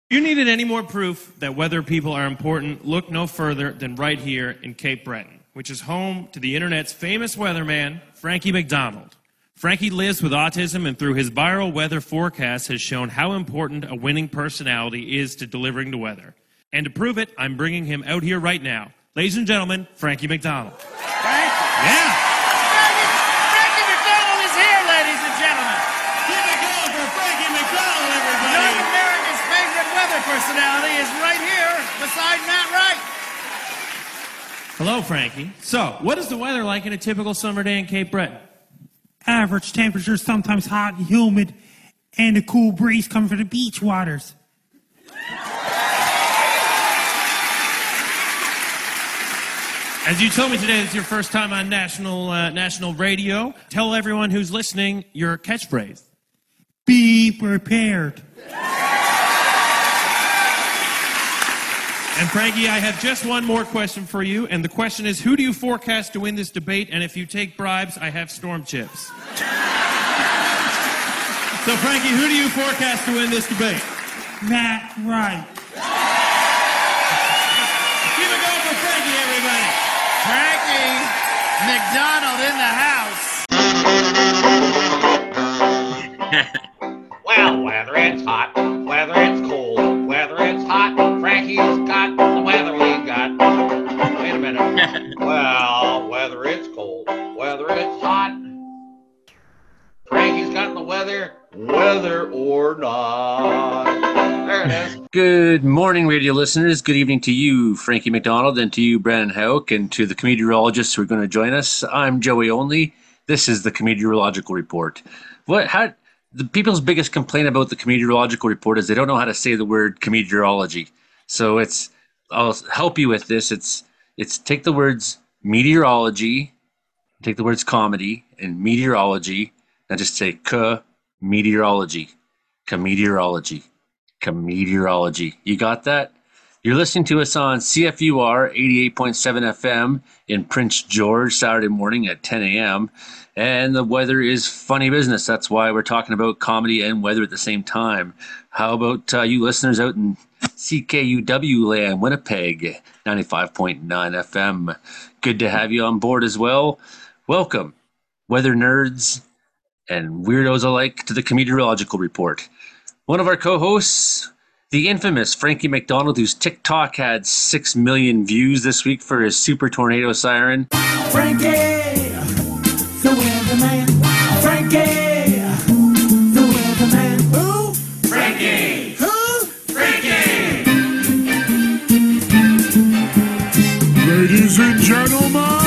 You needed any more proof that weather people are important, look no further than right here in Cape Breton, which is home to the internet's famous weatherman, Frankie McDonald. Frankie lives with autism and through his viral weather forecast has shown how important a winning personality is to delivering the weather. And to prove it, I'm bringing him out here right now. Ladies and gentlemen, Frankie McDonald. Frankie? Yeah. Frankie McDonald is here, ladies and gentlemen. Give a call for Frankie McDonald, everybody. North America's favorite weather personality is right here beside Matt Wright. Hello, Frankie. So, what is the weather like in a typical summer day in Cape Breton? Average temperature, sometimes hot and humid, and a cool breeze coming from the beach waters. As you told me today, it's your first time on national radio. Tell everyone who's listening your catchphrase. Be prepared. And Frankie, I have just one more question for you, and the question is, who do you forecast to win this debate? And if you take bribes, I have storm chips. So, Frankie, who do you forecast to win this debate? Matt Wright. Give a go for Frankie, everybody. Frankie McDonald in the house. Well, whether it's hot, whether it's cold, whether it's hot, Frankie's got the weather we got. Wait a minute. Well, whether it's cold, whether it's hot, Frankie's got the weather, whether or not. There it is. Good morning, radio listeners. Good evening to you, Frankie McDonald, and to you, Brandon Houck, and to the meteorologists who are going to join us. I'm Joey Only. This is the Meteorological Report. The people's biggest complaint about the meteorological report is they don't know how to say the word meteorology. So I'll help you with this. It's take the words meteorology, take the words comedy and meteorology, and just say meteorology, meteorology. You got that? You're listening to us on CFUR 88.7 FM in Prince George Saturday morning at 10 a.m. And the weather is funny business. That's why we're talking about comedy and weather at the same time. How about you listeners out in CKUW land, Winnipeg, 95.9 FM. Good to have you on board as well. Welcome, weather nerds and weirdos alike, to the Meteorological Report. One of our co-hosts, the infamous Frankie McDonald, whose TikTok had 6 million views this week for his super tornado siren. Frankie! The weatherman, Frankie, the weatherman. Who? Frankie. Who? Frankie. Ladies and gentlemen,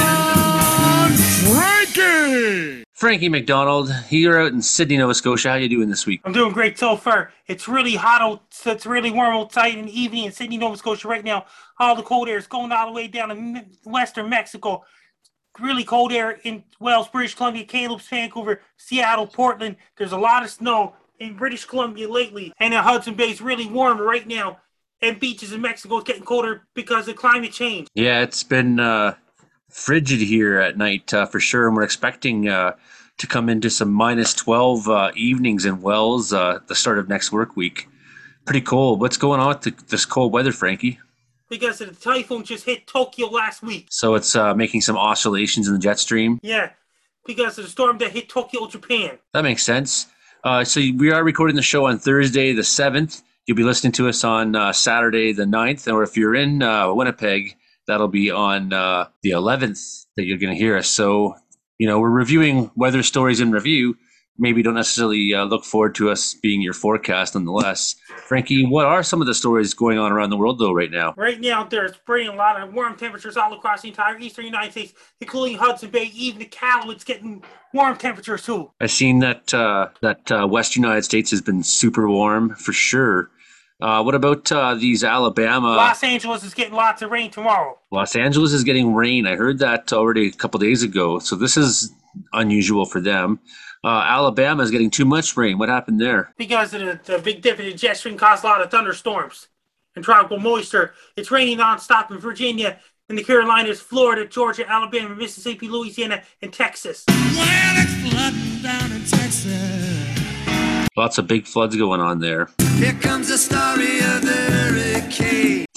Frankie. Frankie McDonald, you're out in Sydney, Nova Scotia. How you doing this week? I'm doing great so far. It's really hot out, so it's really warm outside in the evening in Sydney, Nova Scotia right now. All the cold air is going all the way down to western Mexico. Really cold air in Wales, British Columbia, Kamloops, Vancouver, Seattle, Portland. There's a lot of snow in British Columbia lately. And in Hudson Bay is really warm right now. And beaches in Mexico is getting colder because of climate change. Yeah, it's been frigid here at night for sure. And we're expecting to come into some minus 12 evenings in Wells the start of next work week. Pretty cold. What's going on with this cold weather, Frankie? Because the typhoon just hit Tokyo last week. So it's making some oscillations in the jet stream? Yeah, because of the storm that hit Tokyo, Japan. That makes sense. So we are recording the show on Thursday the 7th. You'll be listening to us on Saturday the 9th. Or if you're in Winnipeg, that'll be on the 11th that you're going to hear us. So, we're reviewing weather stories in review. Maybe don't necessarily look forward to us being your forecast nonetheless. Frankie, what are some of the stories going on around the world, though, right now? Right now, there's pretty a lot of warm temperatures all across the entire eastern United States, including Hudson Bay, even the Cal, it's getting warm temperatures, too. I've seen that West United States has been super warm, for sure. What about these Alabama? Los Angeles is getting lots of rain tomorrow. Los Angeles is getting rain. I heard that already a couple days ago, so this is unusual for them. Alabama is getting too much rain. What happened there? Because of the big dip in the jet stream caused a lot of thunderstorms and tropical moisture. It's raining nonstop in Virginia, in the Carolinas, Florida, Georgia, Alabama, Mississippi, Louisiana, and Texas. Well, it's flooding down in Texas. Lots of big floods going on there. Here comes the story of the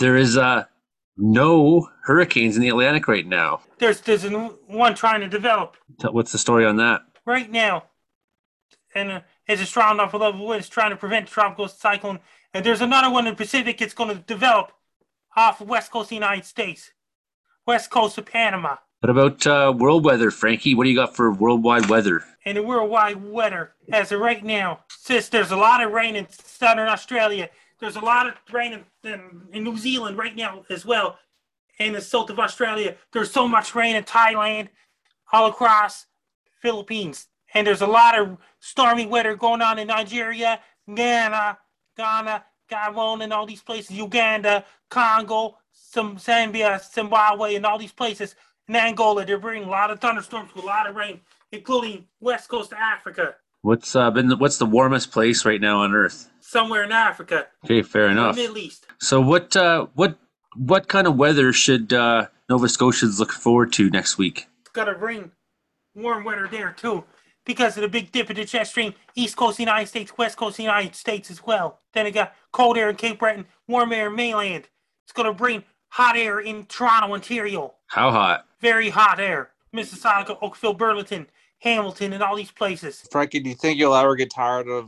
there is no hurricanes in the Atlantic right now. There's one trying to develop What's the story on that? right now, and it's a strong enough level wind. It's trying to prevent tropical cyclone. And there's another one in the Pacific. It's going to develop off the west coast of the United States, west coast of Panama. What about world weather, Frankie? What do you got for worldwide weather? And the worldwide weather as of right now, since there's a lot of rain in southern Australia, there's a lot of rain in New Zealand right now as well, in the south of Australia. There's so much rain in Thailand, all across Philippines. And there's a lot of stormy weather going on in Nigeria, Ghana, Gabon, and all these places, Uganda, Congo, Zambia, Zimbabwe, and all these places. In Angola, they're bringing a lot of thunderstorms with a lot of rain, including west coast of Africa. What's the warmest place right now on Earth? Somewhere in Africa. Okay, fair enough. The Middle East. So what kind of weather should Nova Scotians look forward to next week? It's got to bring warm weather there too, because of the big dip of the jet stream, east coast of the United States, west coast of the United States as well. Then it got cold air in Cape Breton, warm air in mainland. It's going to bring hot air in Toronto, Ontario. How hot? Very hot air. Mississauga, Oakville, Burlington, Hamilton, and all these places. Frankie, do you think you'll ever get tired of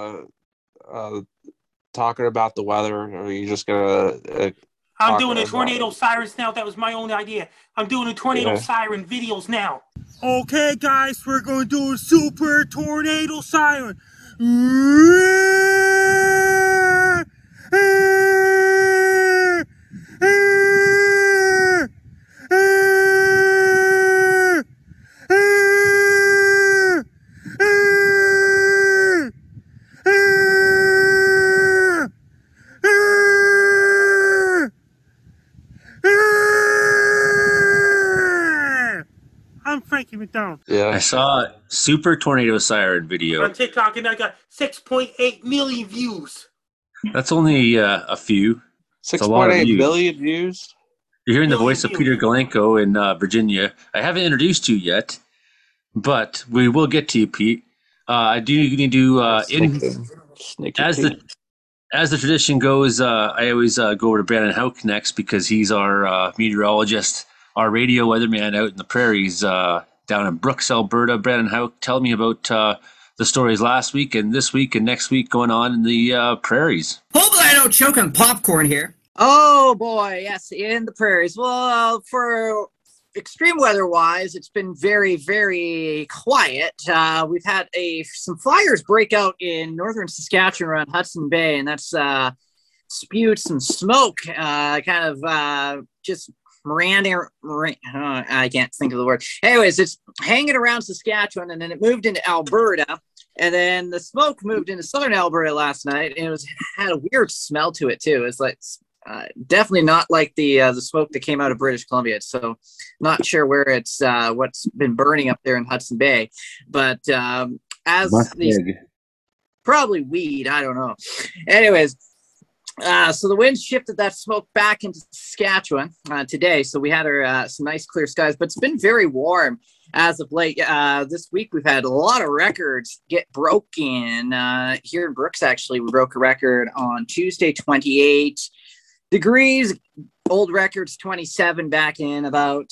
talking about the weather, or are you just gonna? I'm doing a tornado sirens now. That was my own idea. I'm doing a tornado siren videos now. Okay, guys, we're going to do a super tornado siren. I'm Frankie McDonald. Yeah, I saw a super tornado siren video. On TikTok, and I got 6.8 million views. That's only a few. 6.8 million views. You're hearing the voice of Peter Galenko in Virginia. I haven't introduced you yet, but we will get to you, Pete. I do need to as the tradition goes. I always go over to Brandon Hauk next because he's our meteorologist, our radio weatherman out in the prairies down in Brooks, Alberta. Brandon Hauk, tell me about the stories last week and this week and next week going on in the prairies. Hopefully I don't choke on popcorn here. Oh boy, yes, in the prairies. Well, for extreme weather-wise, it's been very, very quiet. We've had some fires break out in northern Saskatchewan around Hudson Bay, and that's spewed some smoke, just I can't think of the word. Anyways, it's hanging around Saskatchewan, and then it moved into Alberta, and then the smoke moved into southern Alberta last night, and had a weird smell to it too. It's like definitely not like the smoke that came out of British Columbia. So not sure where it's what's been burning up there in Hudson Bay, but probably weed. I don't know. Anyways. So the wind shifted that smoke back into Saskatchewan today. So we had some nice clear skies, but it's been very warm as of late. This week we've had a lot of records get broken. Here in Brooks, actually, we broke a record on Tuesday, 28 degrees. Old records 27 back in about,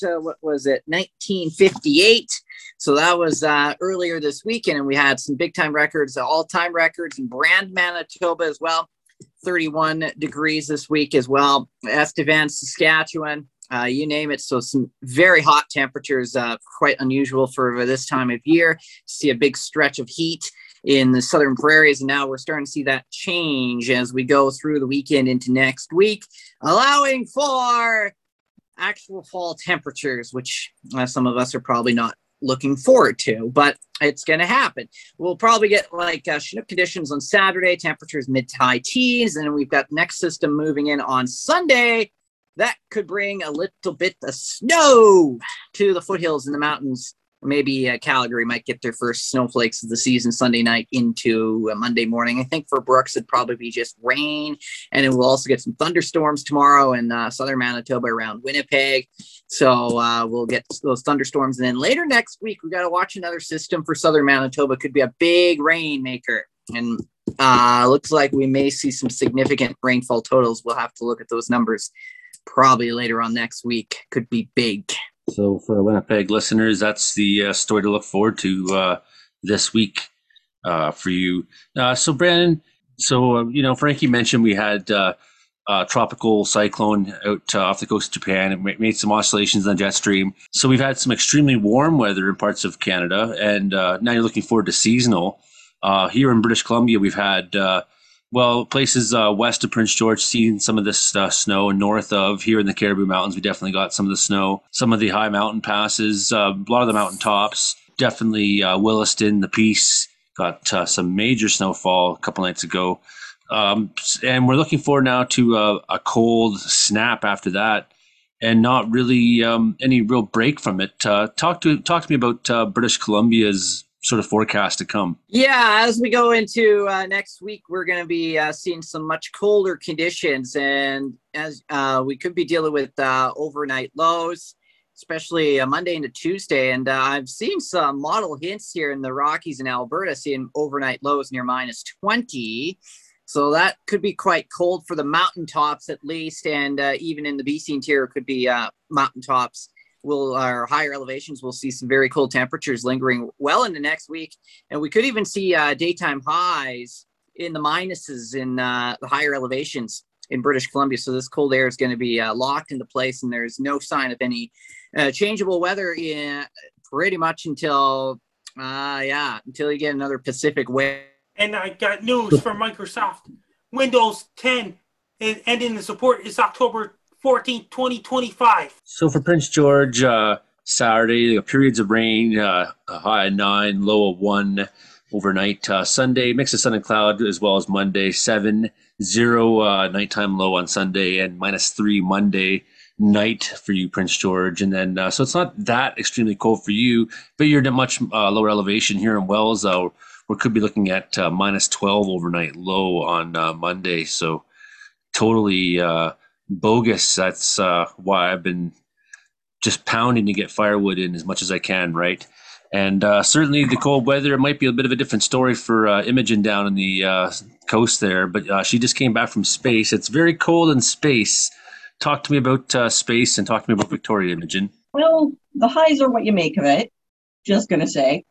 1958. So that was earlier this weekend. And we had some big time records, all-time records in Brand, Manitoba as well. 31 degrees this week as well. Estevan, Saskatchewan, you name it. So some very hot temperatures, quite unusual for this time of year. See a big stretch of heat in the southern prairies, and now we're starting to see that change as we go through the weekend into next week, allowing for actual fall temperatures, which some of us are probably not looking forward to, but it's going to happen. We'll probably get like Chinook conditions on Saturday, temperatures mid to high teens, and we've got the next system moving in on Sunday. That could bring a little bit of snow to the foothills in the mountains. Maybe Calgary might get their first snowflakes of the season Sunday night into Monday morning. I think for Brooks, it'd probably be just rain. And then we'll also get some thunderstorms tomorrow in southern Manitoba around Winnipeg. So we'll get those thunderstorms. And then later next week, we got to watch another system for southern Manitoba. Could be a big rainmaker. And Looks like we may see some significant rainfall totals. We'll have to look at those numbers probably later on next week. Could be big. So for Winnipeg listeners, that's the story to look forward to this week for you. So Brandon, Frankie mentioned we had tropical cyclone out off the coast of Japan. It made some oscillations on the jet stream. So we've had some extremely warm weather in parts of Canada, and now you're looking forward to seasonal. Here in British Columbia, we've had places west of Prince George seeing some of this snow, and north of here in the Caribou Mountains, we definitely got some of the snow. Some of the high mountain passes, a lot of the mountain tops, definitely Williston, the Peace, got some major snowfall a couple nights ago. And we're looking forward now to a cold snap after that, and not really any real break from it. Talk to me about British Columbia's sort of forecast to come. Yeah, as we go into next week, we're going to be seeing some much colder conditions, and as we could be dealing with overnight lows, especially Monday into Tuesday. And I've seen some model hints here in the Rockies and Alberta, seeing overnight lows near -20. So that could be quite cold for the mountaintops at least, and even in the BC interior could be mountaintops. Our higher elevations will see some very cold temperatures lingering well into next week. And we could even see daytime highs in the minuses in the higher elevations in British Columbia. So this cold air is going to be locked into place, and there's no sign of any changeable weather pretty much until you get another Pacific wave. And I got news from Microsoft. Windows 10 is ending the support is October 14th, 2025. So for Prince George, Saturday, periods of rain, a high of 9, low of 1 overnight. Sunday, mix of sun and cloud, as well as Monday, 7, 0 nighttime low on Sunday, and -3 Monday night for you, Prince George. And then, so it's not that extremely cold for you, but you're at a much lower elevation here in Wells, we could be looking at -12 overnight low on Monday. So totally bogus. That's why I've been just pounding to get firewood in as much as I can, right? And certainly the cold weather, it might be a bit of a different story for Imogen down in the coast there, but she just came back from space. It's very cold in space. Talk to me about space, and talk to me about Victoria, Imogen. Well, the highs are what you make of it. Just going to say.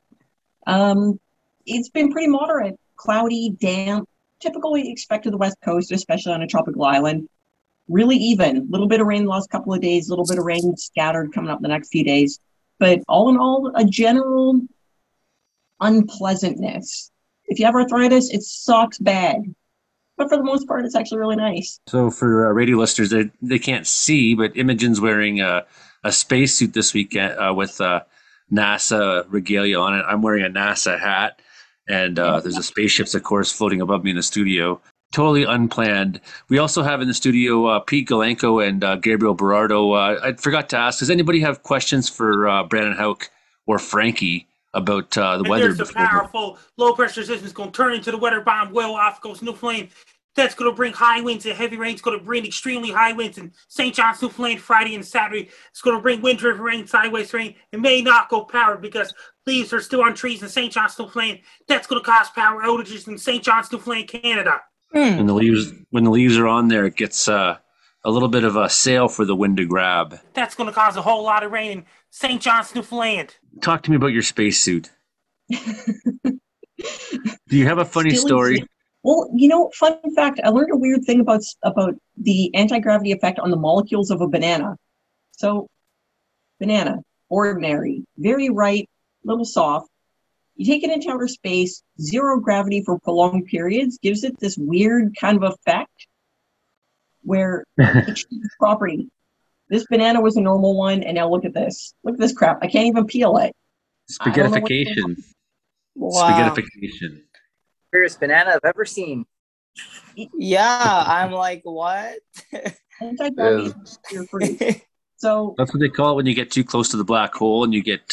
It's been pretty moderate, cloudy, damp, typical what you expect to the West Coast, especially on a tropical island. Really even, a little bit of rain the last couple of days, a little bit of rain scattered coming up the next few days. But all in all, a general unpleasantness. If you have arthritis, it sucks bad. But for the most part, it's actually really nice. So for radio listeners, they can't see, but Imogen's wearing a spacesuit this weekend with NASA regalia on it. I'm wearing a NASA hat. And there's a spaceships, of course, floating above me in the studio. Totally unplanned. We also have in the studio Pete Galenko and Gabriel Berardo. I forgot to ask, does anybody have questions for Brandon Houck or Frankie about the weather? There's a powerful low-pressure system that's going to turn into the weather bomb well off coast Newfoundland. That's going to bring high winds and heavy rain. It's going to bring extremely high winds in St. John's, Newfoundland, Friday and Saturday. It's going to bring wind-driven rain, sideways rain. It may not go power because leaves are still on trees in St. John's, Newfoundland. That's going to cause power outages in St. John's, Newfoundland, Canada. When the leaves are on there, it gets a little bit of a sail for the wind to grab. That's going to cause a whole lot of rain in St. John's, Newfoundland. Talk to me about your spacesuit. Do you have a funny story? Well, fun fact, I learned a weird thing about the anti-gravity effect on the molecules of a banana. So, banana, ordinary, very ripe, little soft. You take it into outer space, zero gravity for prolonged periods gives it this weird kind of effect where it changes property. This banana was a normal one, and now look at this. Look at this crap. I can't even peel it. Spaghettification. Wow. Spaghettification. Weirdest banana I've ever seen. Yeah, I'm like, what? Anti-gravity is so that's what they call it when you get too close to the black hole and you get,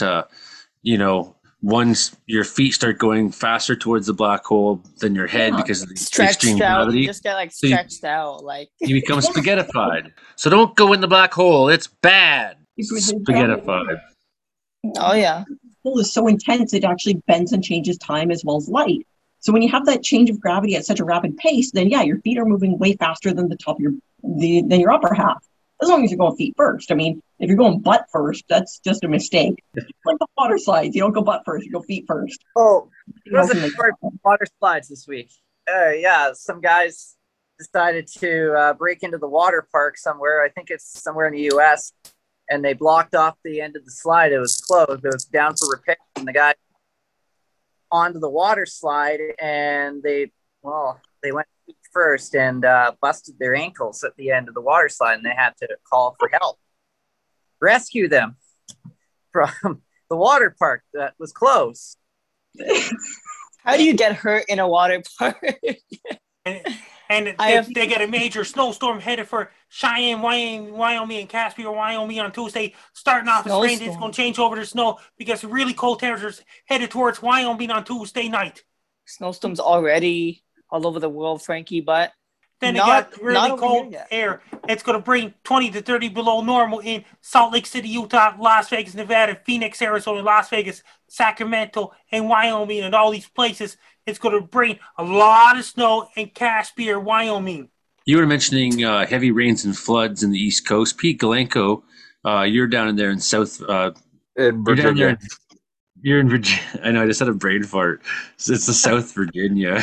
once your feet start going faster towards the black hole than your head because of the extreme gravity. You just get stretched out. You become spaghettified. So don't go in the black hole. It's bad. Spaghettified. Oh, yeah. The hole is so intense, it actually bends and changes time as well as light. So when you have that change of gravity at such a rapid pace, then yeah, your feet are moving way faster than the top of than your upper half. As long as you're going feet first. I mean, if you're going butt first, that's just a mistake. Like the water slides, you don't go butt first, you go feet first. Oh, there's a water slides this week. Yeah, some guys decided to break into the water park somewhere. I think it's somewhere in the U.S. And they blocked off the end of the slide. It was closed. It was down for repair. And the guy onto the water slide, and they went feet first and busted their ankles at the end of the water slide, and they had to call for help, rescue them from the water park that was closed. How do you get hurt in a water park? And they get a major snowstorm headed for Cheyenne, Wyoming, and Caspian, Wyoming on Tuesday. Starting off as rain, it's going to change over to snow because really cold temperatures headed towards Wyoming on Tuesday night. Snowstorms already all over the world, Frankie, but then they got really cold air. It's going to bring 20 to 30 below normal in Salt Lake City, Utah, Las Vegas, Nevada, Phoenix, Arizona, Las Vegas, Sacramento, and Wyoming, and all these places. It's going to bring a lot of snow in Caspian, Wyoming. You were mentioning heavy rains and floods in the East Coast. Pete Galenko, you're down in there in South. In Virginia. You're in Virginia. I know, I just had a brain fart. It's the South Virginia.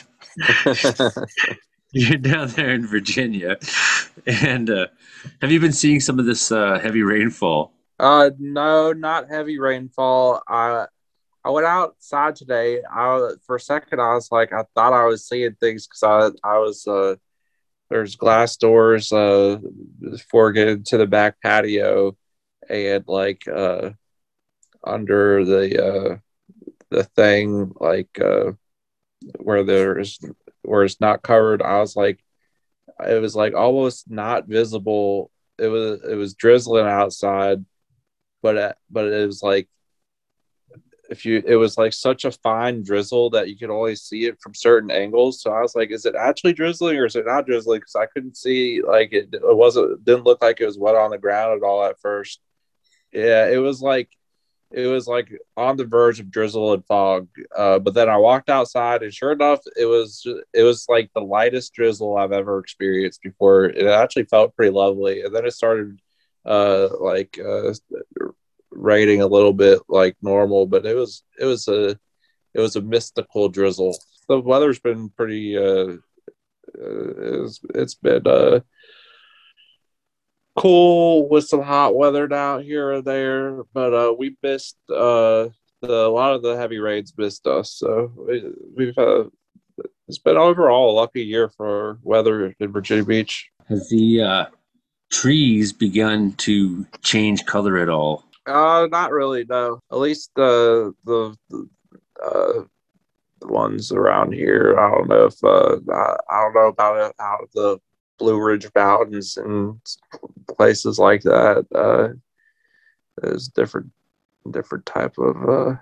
You're down there in Virginia. And have you been seeing some of this heavy rainfall? No, not heavy rainfall. I went outside today. For a second, I was like, I thought I was seeing things because I was there's glass doors before getting to the back patio, and like under the thing, like where it's not covered. I was like, it was like almost not visible. It was drizzling outside, but it was like, it was like such a fine drizzle that you could only see it from certain angles. So I was like, is it actually drizzling or is it not drizzling? Because I couldn't see, like, didn't look like it was wet on the ground at all at first. Yeah, it was like on the verge of drizzle and fog. But then I walked outside, and sure enough, it was like the lightest drizzle I've ever experienced before. It actually felt pretty lovely. And then it started raining a little bit like normal, but it was a mystical drizzle. The weather's been pretty it's been cool with some hot weather down here and there, but we missed a lot of the heavy rains missed us, so we've it's been overall a lucky year for weather in Virginia Beach. Has the trees begun to change color at all? Not really, no. At least the ones around here. I don't know if I don't know about out of the Blue Ridge Mountains and places like that. There's different type of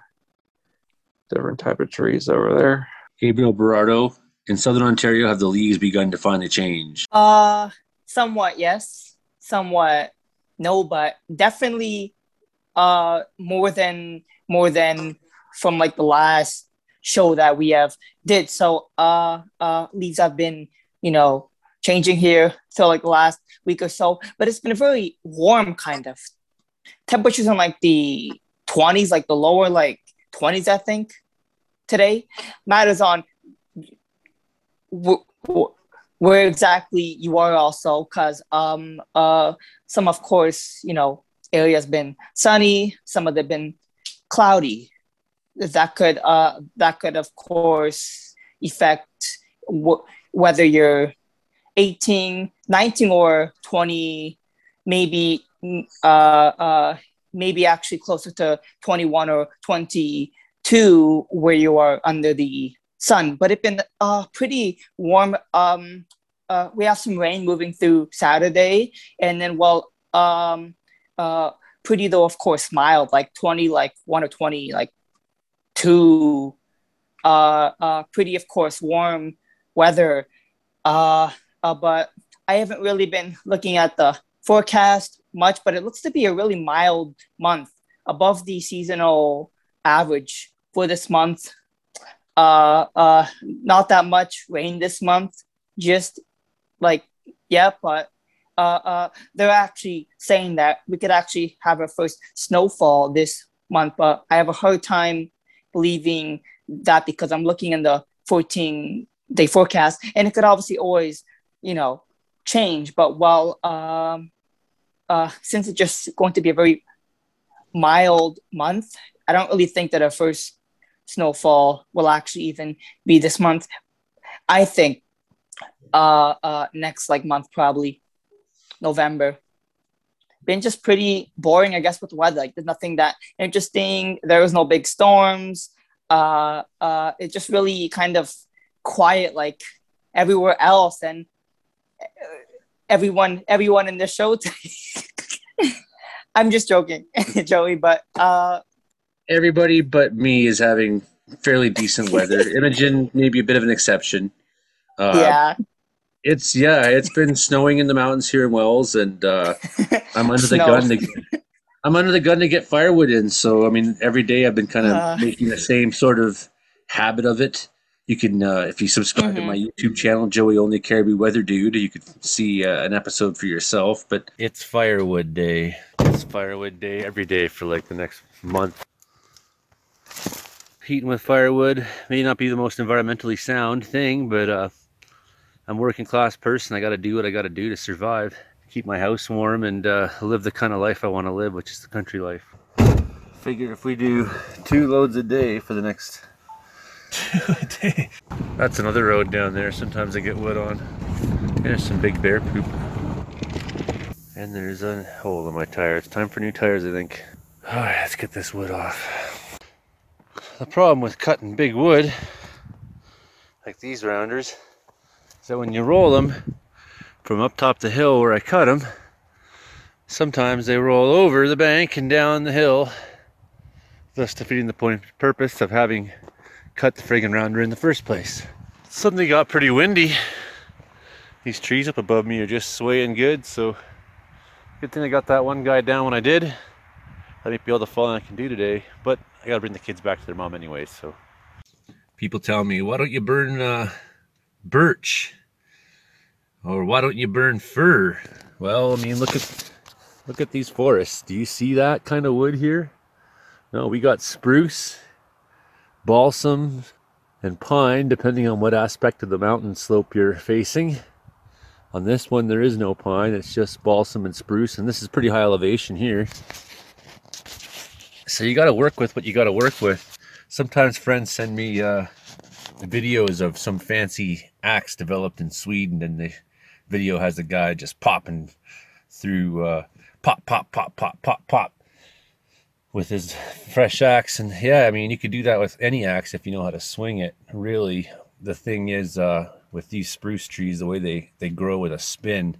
trees over there. Gabriel Berardo, in Southern Ontario, have the leaves begun to finally change? Somewhat yes, somewhat no, but definitely more than from like the last show that we have did. So leaves have been, changing here for like the last week or so, but it's been a very warm kind of temperatures in like the 20s, like the lower like 20s, I think today. Matters on where exactly you are also, because some, of course, areas been sunny, some of them been cloudy. That could of course affect whether you're 18, 19, or 20, maybe actually closer to 21 or 22, where you are under the sun. But it's been pretty warm. We have some rain moving through Saturday, and then pretty though, of course, mild, like 20, like 1 or 20, like 2. Pretty, of course, warm weather. But I haven't really been looking at the forecast much, but it looks to be a really mild month, above the seasonal average for this month. Not that much rain this month. Just like, yeah, but they're actually saying that we could actually have our first snowfall this month, but I have a hard time believing that because I'm looking in the 14-day forecast, and it could obviously always, change. But since it's just going to be a very mild month, I don't really think that our first snowfall will actually even be this month. I think next month, probably November. Been just pretty boring, I guess, with the weather. There's nothing that interesting. There was no big storms. It's just really kind of quiet like everywhere else, and everyone in the show I'm just joking, Joey, but everybody but me is having fairly decent weather. Imogen may be a bit of an exception. Yeah. It's been snowing in the mountains here in Wells, and I'm under the gun to get firewood in. So I mean, every day I've been kind of making the same sort of habit of it. You can, if you subscribe to my YouTube channel, Joey Only Caribou Weather Dude, you could see an episode for yourself. But it's firewood day. It's firewood day every day for like the next month. Heating with firewood may not be the most environmentally sound thing, but I'm a working class person. I got to do what I got to do to survive, keep my house warm, and live the kind of life I want to live, which is the country life. Figured if we do 2 loads a day for the next 2 a day. That's another road down there. Sometimes I get wood on. There's some big bear poop. And there's a hole in my tire. It's time for new tires, I think. All right, let's get this wood off. The problem with cutting big wood, like these rounders, so when you roll them from up top the hill where I cut them, sometimes they roll over the bank and down the hill, thus defeating the purpose of having cut the friggin' rounder in the first place. Suddenly got pretty windy. These trees up above me are just swaying good, so good thing I got that one guy down when I did. Let me be all the falling I can do today, but I gotta bring the kids back to their mom anyway, so. People tell me, why don't you burn birch? Or why don't you burn fir? Well, I mean, look at these forests. Do you see that kind of wood here? No, we got spruce, balsam, and pine, depending on what aspect of the mountain slope you're facing. On this one, there is no pine. It's just balsam and spruce, and this is pretty high elevation here. So you got to work with what you got to work with. Sometimes friends send me videos of some fancy axe developed in Sweden, and the video has a guy just popping through pop with his fresh axe. And yeah, I mean, you could do that with any axe if you know how to swing it. Really, the thing is with these spruce trees, the way they grow with a spin,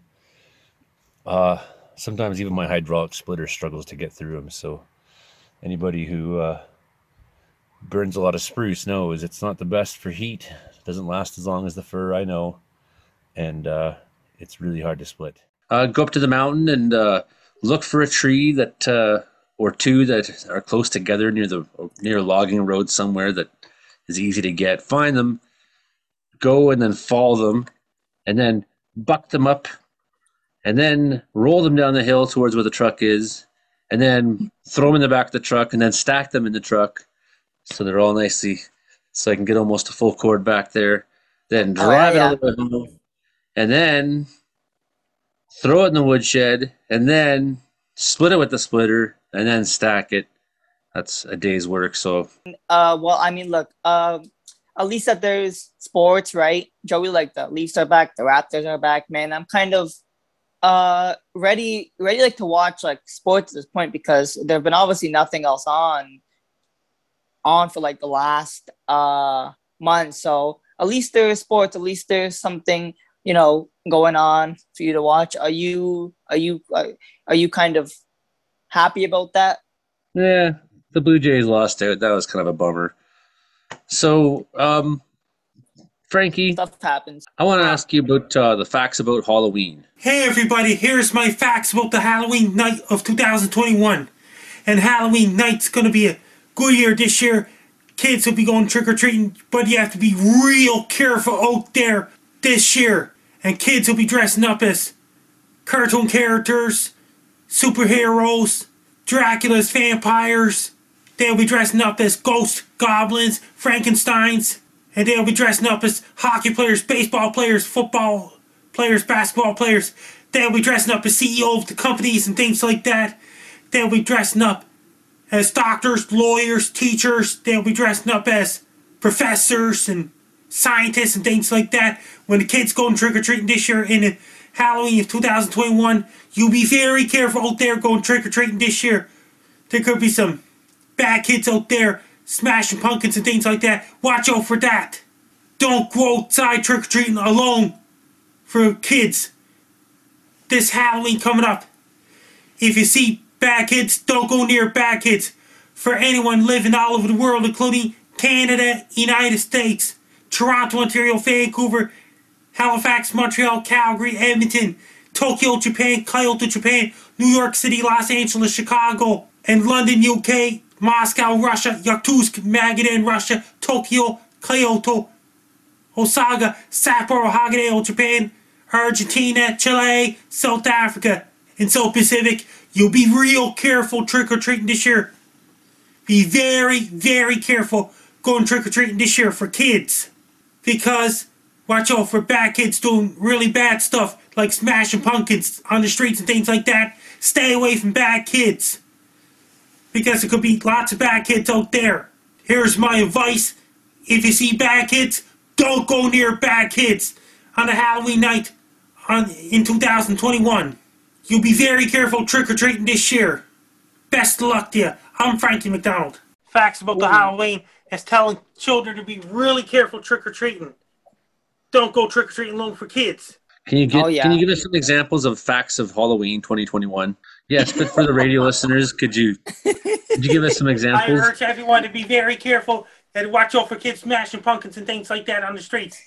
sometimes even my hydraulic splitter struggles to get through them. So anybody who burns a lot of spruce knows it's not the best for heat. It doesn't last as long as the fir, I know, and it's really hard to split. Go up to the mountain and look for a tree that or two that are close together near a logging road somewhere that is easy to get. Find them, go and then fall them, and then buck them up, and then roll them down the hill towards where the truck is, and then throw them in the back of the truck, and then stack them in the truck so they're all nicely, so I can get almost a full cord back there. Then drive it a little bit home, and then throw it in the woodshed, and then split it with the splitter, and then stack it. That's a day's work. So well, I mean, look, at least that there's sports, right? Joey, like the Leafs are back, the Raptors are back, man. I'm kind of ready like to watch like sports at this point, because there've been obviously nothing else on for like the last month. So at least there's sports, at least there's something, going on for you to watch. Are you kind of happy about that? Yeah, the Blue Jays lost out. That was kind of a bummer. So, Frankie, stuff happens. I want to ask you about the facts about Halloween. Hey everybody, here's my facts about the Halloween night of 2021. And Halloween night's going to be a good year this year. kids will be going trick-or-treating, but you have to be real careful out there this year. And kids will be dressing up as cartoon characters, superheroes, Dracula's vampires. They'll be dressing up as ghosts, goblins, Frankensteins. And they'll be dressing up as hockey players, baseball players, football players, basketball players. They'll be dressing up as CEOs of the companies and things like that. They'll be dressing up as doctors, lawyers, teachers. They'll be dressing up as professors and scientists and things like that. When the kids going trick-or-treating this year in the Halloween of 2021, you'll be very careful out there going trick-or-treating this year. There could be some bad kids out there smashing pumpkins and things like that. Watch out for that. Don't go outside trick-or-treating alone for kids. This Halloween coming up. If you see bad kids, don't go near bad kids. For anyone living all over the world, including Canada, United States, Toronto, Ontario, Vancouver, Halifax, Montreal, Calgary, Edmonton, Tokyo, Japan, Kyoto, Japan, New York City, Los Angeles, Chicago, and London, UK, Moscow, Russia, Yakutsk, Magadan, Russia, Tokyo, Kyoto, Osaka, Sapporo, Hokkaido, Japan, Argentina, Chile, South Africa, and South Pacific. You'll be real careful trick-or-treating this year. Be very, very careful going trick-or-treating this year for kids. Because watch out for bad kids doing really bad stuff like smashing pumpkins on the streets and things like that. Stay away from bad kids. Because there could be lots of bad kids out there. Here's my advice. If you see bad kids, don't go near bad kids on a Halloween night in 2021. You'll be very careful trick-or-treating this year. Best of luck to you. I'm Frankie McDonald. Facts about the Halloween is telling children to be really careful trick-or-treating. Don't go trick-or-treating alone for kids. Can you give us some examples of facts of Halloween 2021? Yes, but for the radio listeners, could you give us some examples? I urge everyone to be very careful and watch out for kids smashing pumpkins and things like that on the streets.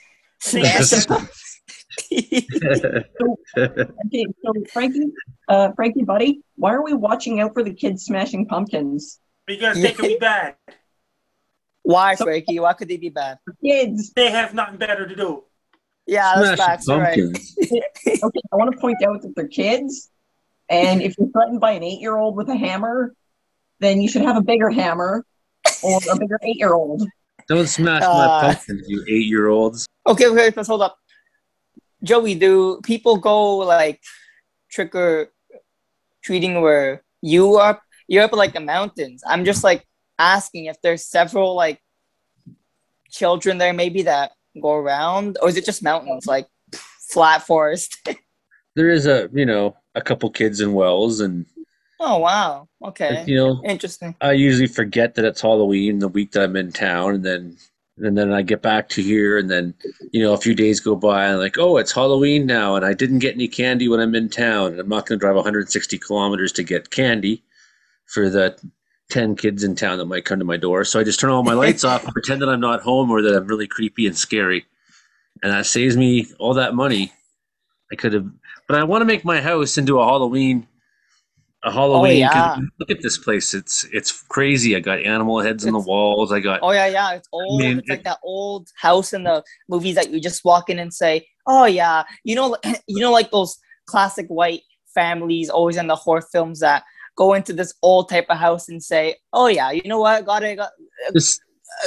Okay, so Frankie, buddy, why are we watching out for the kids smashing pumpkins? Because they can be bad. Why, Frankie? Why could they be bad? Kids. They have nothing better to do. Yeah, that's facts, right. Okay, I want to point out that they're kids, and if you're threatened by an 8-year-old with a hammer, then you should have a bigger hammer or a bigger 8-year-old. Don't smash my pumpkins, you 8-year-olds. Okay, let's hold up. Joey, do people go like trick or treating where you're up in like the mountains? I'm just like asking if there's several like children there maybe that go around, or is it just mountains like flat forest? There is a couple kids in Wells, and oh wow, okay, interesting. I usually forget that it's Halloween the week that I'm in town, and then I get back to here, and then, a few days go by, and I'm like, oh, it's Halloween now, and I didn't get any candy when I'm in town, and I'm not going to drive 160 kilometers to get candy for the 10 kids in town that might come to my door. So I just turn all my lights off and pretend that I'm not home or that I'm really creepy and scary. And that saves me all that money. I could have, but I want to make my house into a Halloween. Oh, yeah. Look at this place. It's crazy. I got animal heads on the walls. I got. Oh yeah. It's old. It's like that old house in the movies that you just walk in and say, "Oh yeah," like those classic white families always in the horror films that go into this old type of house and say, "Oh yeah, you know what? Got it." This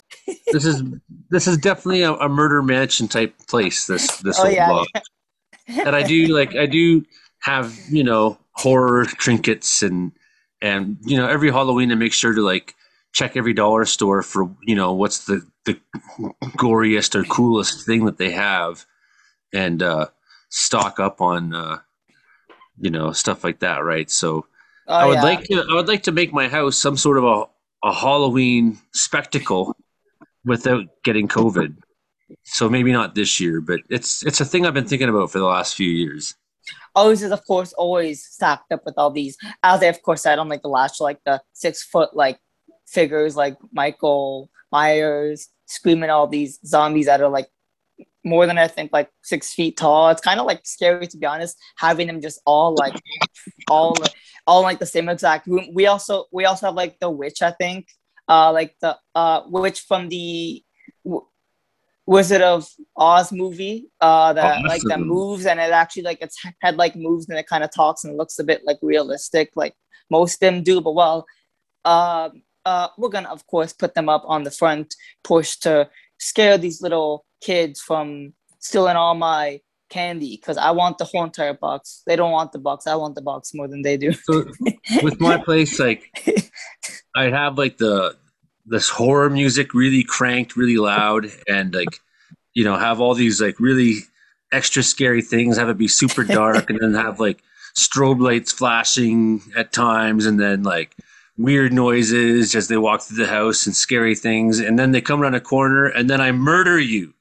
is definitely a murder mansion type place. This old block. And I do have horror trinkets and every Halloween I make sure to like check every dollar store for what's the goriest or coolest thing that they have, and stock up on stuff like that, right? So I would like to make my house some sort of a Halloween spectacle without getting COVID. So maybe not this year, but it's a thing I've been thinking about for the last few years. Ours is, of course, always stacked up with all these. As they, of course, said on like the last show, like the 6-foot like figures, like Michael Myers screaming all these zombies that are like more than I think like 6 feet tall. It's kind of like scary, to be honest, having them just all like the same exact room. We also have like the witch, I think, like the which from the Wizard of Oz movie, that like that Awesome. moves, and it actually like its head like moves and it kind of talks and it looks a bit like realistic, like most of them do. But well, we're gonna of course put them up on the front porch to scare these little kids from stealing all my candy, because I want the whole entire box. They don't want the box. I want the box more than they do. So with my place, like I'd have like this horror music really cranked, really loud, and like, you know, have all these like really extra scary things, have it be super dark, and then have like strobe lights flashing at times, and then like weird noises as they walk through the house and scary things, and then they come around a corner and then I murder you.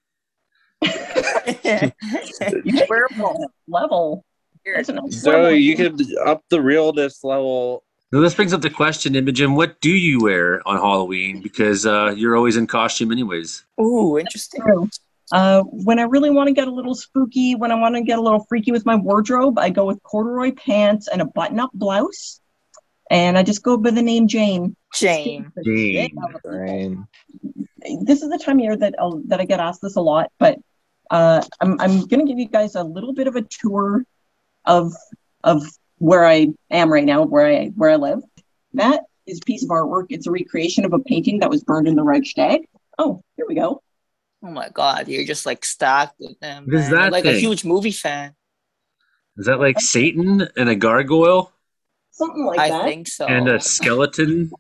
Level. That's a nice So level. you could up the realness level. Now this brings up the question, Imogen, what do you wear on Halloween? Because you're always in costume anyways. Ooh, interesting. When I really want to get a little spooky, when I want to get a little freaky with my wardrobe, I go with corduroy pants and a button-up blouse. And I just go by the name Jane. Jane. Jane. This is the time of year that I get asked this a lot, but I'm going to give you guys a little bit of a tour of where I am right now, where I live. That is a piece of artwork. It's a recreation of a painting that was burned in the Reichstag. Oh, here we go. Oh my God, you're just like stacked with them. What is man. You're that like thing? a huge movie fan. Is that like Satan and a gargoyle Something like I that. think so. and a skeleton?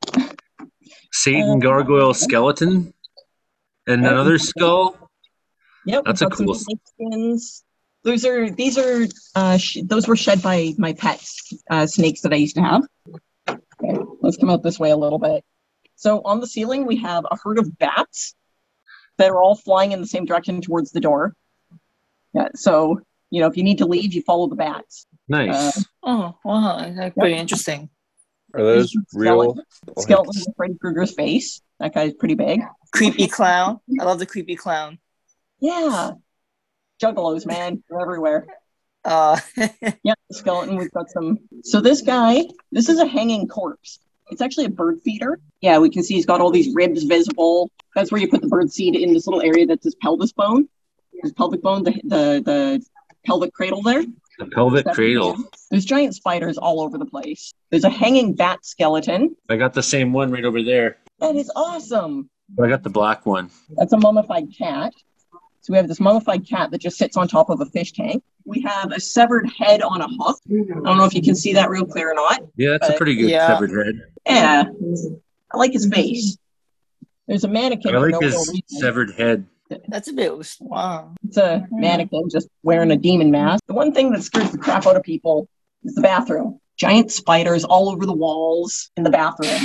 Satan gargoyle skeleton and another skull? Yep, That's we've a got some cool. snake skins. These are those were shed by my pets, snakes that I used to have. Okay, let's come out this way a little bit. So on the ceiling we have a herd of bats that are all flying in the same direction towards the door. Yeah, so you know if you need to leave, you follow the bats. Nice. Oh, wow, that's pretty interesting. Are those real? Skeleton with Freddy Krueger's face. That guy's pretty big. Creepy clown. I love the creepy clown. Yeah. Juggalos, man. They're everywhere. Yeah, the skeleton. We've got some. So this guy, this is a hanging corpse. It's actually a bird feeder. Yeah, we can see he's got all these ribs visible. That's where you put the bird seed in this little area that's his pelvis bone. His pelvic bone, the pelvic cradle there. The pelvic cradle. There's giant spiders all over the place. There's a hanging bat skeleton. I got the same one right over there. That is awesome. I got the black one. That's a mummified cat. So we have this mummified cat that just sits on top of a fish tank. We have a severed head on a hook. I don't know if you can see that real clear or not. Yeah, that's a pretty good severed head. Yeah. I like his face. There's a mannequin. I for like no his real reason. severed head. That's a bit wow. It's a mannequin just wearing a demon mask. The one thing that scares the crap out of people is the bathroom. Giant spiders all over the walls in the bathroom.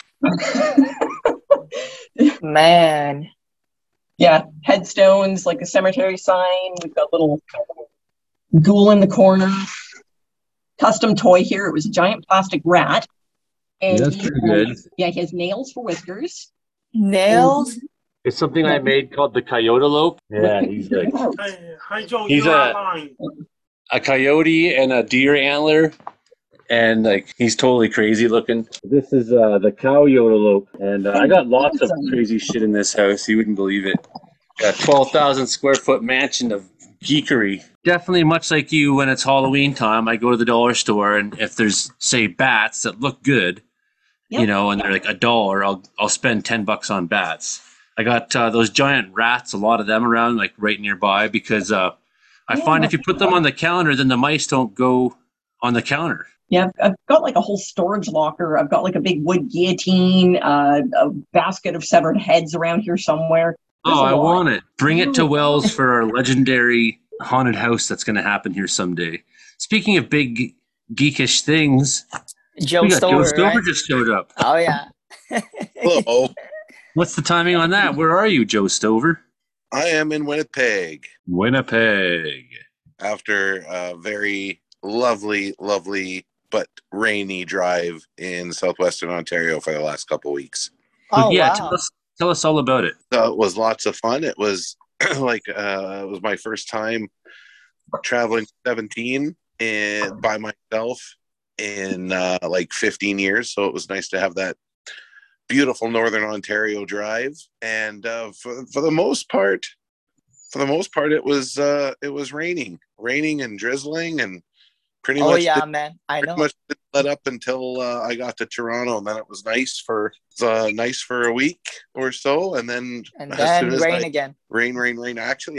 Man. Yeah, headstones, like a cemetery sign. We've got little ghoul in the corner. Custom toy here. It was a giant plastic rat. And That's pretty good. Yeah, he has nails for whiskers. Nails? It's something I made called the coyote lope. Yeah, he's like Hi, Joe. He's You're a- online. a coyote and a deer antler, and like he's totally crazy looking. This is the cow yodalope, and I got lots of crazy shit in this house. You wouldn't believe it. Got a 12,000 square foot mansion of geekery. Definitely much like you, when it's Halloween time, I go to the dollar store, and if there's say bats that look good, you know, and they're like $1, I'll spend $10 on bats. I got those giant rats, a lot of them around, like right nearby, because I find if you put them on the counter, then the mice don't go on the counter. Yeah, I've got like a whole storage locker. I've got like a big wood guillotine, a basket of severed heads around here somewhere. There's Oh, a I lot. want it. Bring it to Wells for our legendary haunted house that's going to happen here someday. Speaking of big geekish things, Joe we got Joe Stover, Stover right? just showed up. Oh, yeah. Hello. What's the timing on that? Where are you, Joe Stover? I am in Winnipeg Winnipeg. after a very lovely, but rainy drive in southwestern Ontario for the last couple of weeks. Oh, yeah, wow. tell us all about it. So it was lots of fun. It was it was my first time traveling 17 and by myself in like 15 years. So it was nice to have that beautiful Northern Ontario drive, and for the most part, it was raining and drizzling, and pretty Oh much yeah, man. I pretty know. much didn't let up until I got to Toronto, and then it was nice for a week or so, and then And as then soon as rain again. rain. Actually,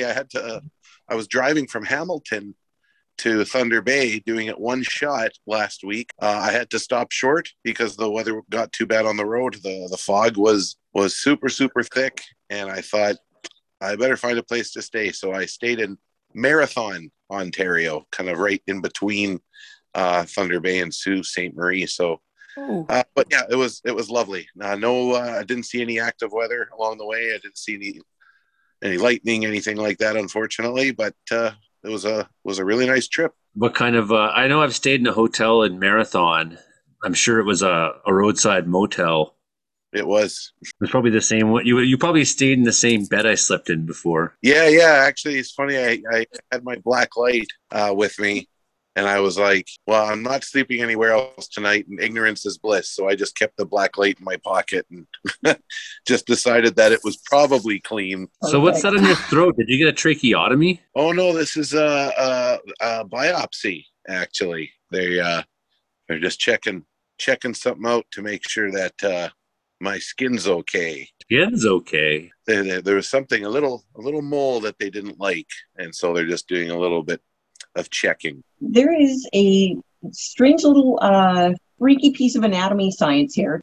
I was driving from Hamilton to Thunder Bay doing it one shot last week. I had to stop short because the weather got too bad on the road. The fog was super, super thick, and I thought I better find a place to stay. So I stayed in Marathon, Ontario, kind of right in between Thunder Bay and Sault Ste. Marie. So, but yeah, it was lovely. I didn't see any active weather along the way. I didn't see any lightning, anything like that, unfortunately. But it was a really nice trip. What kind of? I know I've stayed in a hotel in Marathon. I'm sure it was a roadside motel. It was. It was probably the same one. You probably stayed in the same bed I slept in before. Yeah. Actually, it's funny. I had my black light with me, and I was like, "Well, I'm not sleeping anywhere else tonight, and ignorance is bliss." So I just kept the black light in my pocket and just decided that it was probably clean. So what's that on your throat? Did you get a tracheotomy? Oh no, this is a biopsy. Actually, they're just checking something out to make sure that my skin's okay. Skin's okay. There was something a little mole that they didn't like, and so they're just doing a little bit of checking. There is a strange little freaky piece of anatomy science here.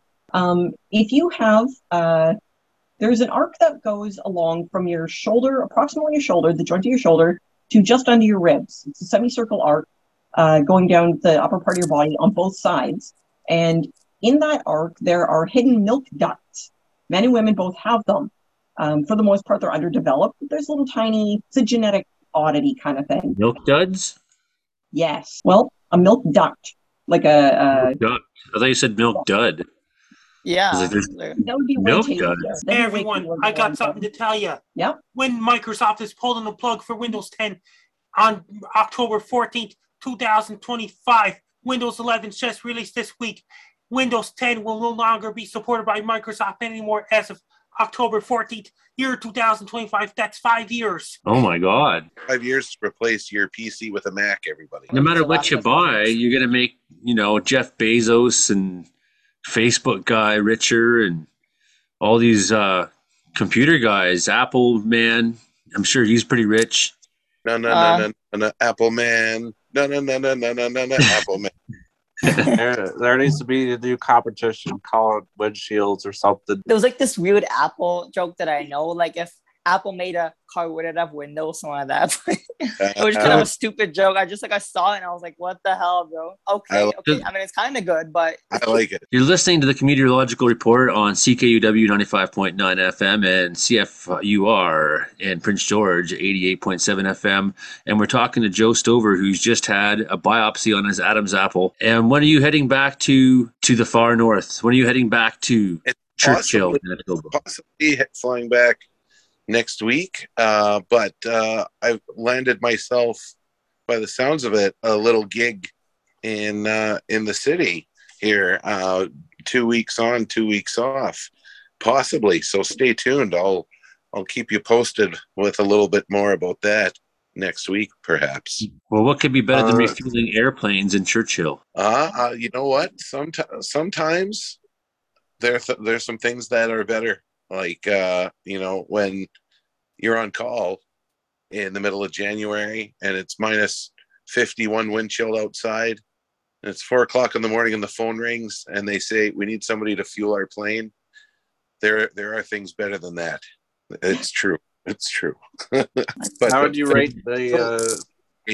If you have there's an arc that goes along from your shoulder, approximately your shoulder, the joint of your shoulder, to just under your ribs. It's a semicircle arc going down the upper part of your body on both sides. And in that arc, there are hidden milk ducts. Men and women both have them. For the most part, they're underdeveloped. There's little tiny, it's a genetic oddity kind of thing. Milk duds? Yes. Well, a milk duct, like a duct. I thought you said milk dud. Yeah. Like that would be milk way duds. tastier. Hey everyone, I got something to tell you. Yep. When Microsoft is pulling the plug for Windows 10 on October 14th, 2025, Windows 11 just released this week. Windows 10 will no longer be supported by Microsoft anymore as of October 14th, year 2025. That's 5 years. Oh my God. 5 years to replace your PC with a Mac, everybody. No matter what you buy, you're going to make, Jeff Bezos and Facebook guy Richer and all these computer guys. Apple man, I'm sure he's pretty rich. No, Apple man. No, Apple man. There needs to be a new competition called windshields or something. There was like this weird Apple joke that I know, like if Apple made a car would it have windows, something like that. It was kind of a stupid joke. I saw it and I was like, what the hell, bro? Okay. I mean, it's kind of good, but I like it. You're listening to the Meteorological Report on CKUW 95.9 FM and CFUR in Prince George 88.7 FM. And we're talking to Joe Stover, who's just had a biopsy on his Adam's apple. And when are you heading back to the far north? When are you heading back to Churchill? Possibly flying back next week, but I've landed myself, by the sounds of it, a little gig in the city here. 2 weeks on, 2 weeks off, possibly. So stay tuned. I'll keep you posted with a little bit more about that next week, perhaps. Well, what could be better than refueling airplanes in Churchill? You know what? Sometimes there's some things that are better. Like, when you're on call in the middle of January and it's minus 51 wind chill outside, and it's 4:00 in the morning and the phone rings and they say, we need somebody to fuel our plane. There are things better than that. It's true. It's true. But how would you rate the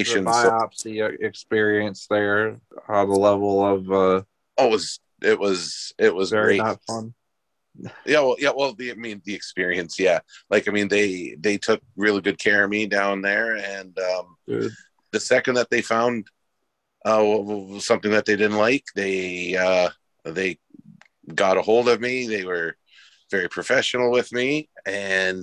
biopsy experience there on the level of it was very great. not fun? Well, the experience, they took really good care of me down there, and the second that they found something that they didn't like, they got a hold of me. They were very professional with me, and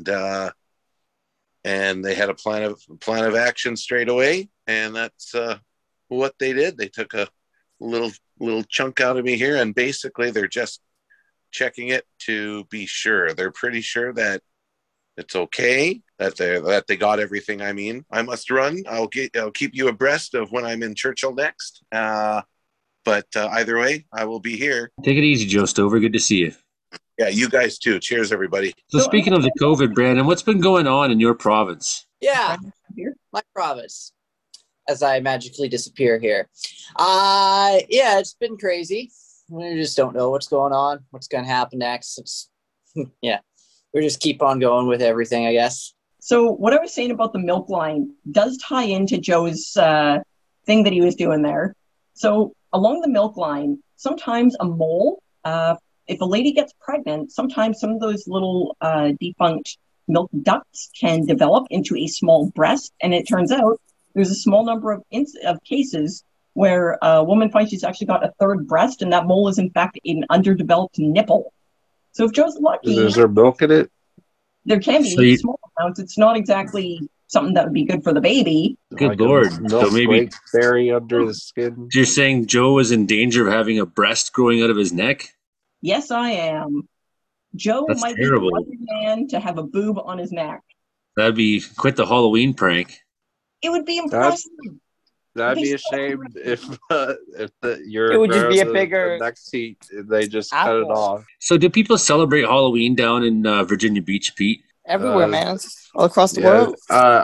they had a plan of action straight away, and that's what they did. They took a little chunk out of me here, and basically they're just checking it to be sure. They're pretty sure that it's okay, that they got everything. I mean, I must run. I'll keep you abreast of when I'm in Churchill next. But either way, I will be here. Take it easy, Joe Stover. Good to see you. Yeah, you guys too. Cheers, everybody. So speaking of the COVID, Brandon, what's been going on in your province? Yeah, my province. As I magically disappear here. Yeah, it's been crazy. We just don't know what's going on, what's going to happen next. It's yeah, we just keep on going with everything, I guess. So what I was saying about the milk line does tie into Joe's thing that he was doing there. So along the milk line, sometimes a mole, if a lady gets pregnant, sometimes some of those little defunct milk ducts can develop into a small breast. And it turns out there's a small number of cases where a woman finds she's actually got a third breast, and that mole is in fact an underdeveloped nipple. So if Joe's lucky, is there milk in it? There can be small amounts. It's not exactly something that would be good for the baby. Good Lord. So maybe bury under the skin. You're saying Joe is in danger of having a breast growing out of his neck? Yes, I am. Joe That's might terrible. be the one man to have a boob on his neck. That'd be quite the Halloween prank. It would be impressive. That'd be a shame if your it would just be a bigger next seat. They just cut it off. So do people celebrate Halloween down in Virginia Beach, Pete? Everywhere, man. It's all across the world.